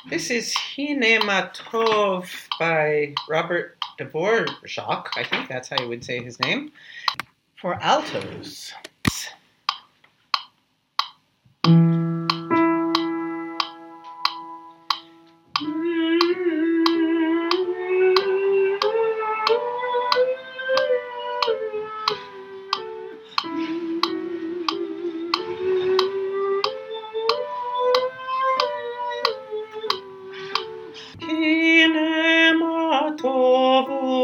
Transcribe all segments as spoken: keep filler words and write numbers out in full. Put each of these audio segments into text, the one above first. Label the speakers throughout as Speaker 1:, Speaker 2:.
Speaker 1: This is Hine Matov by Robert Dvorak. I think that's how you would say his name. For altos. Hine Matov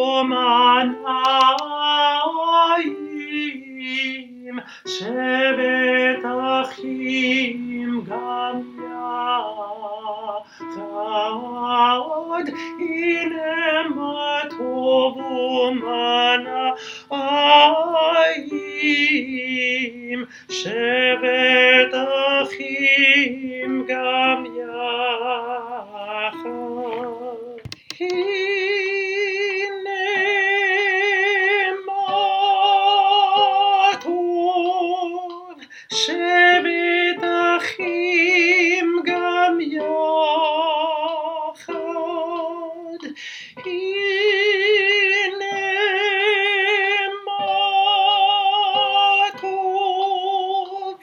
Speaker 1: u'manayim shevet achim gam yachad. Hine Matov u'manayim shevet achim gam yachad. Hine Matov shevet achim gam yachad. Hine Matov.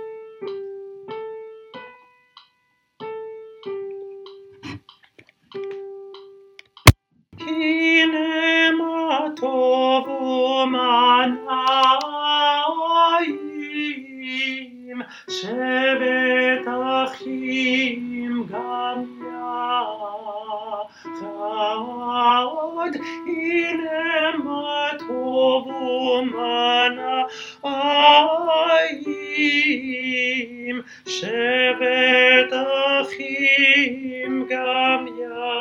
Speaker 1: Hine Matov u'manayim shevet achim gam yachad. Hine Matov u'manayim shevet achim gam yachad.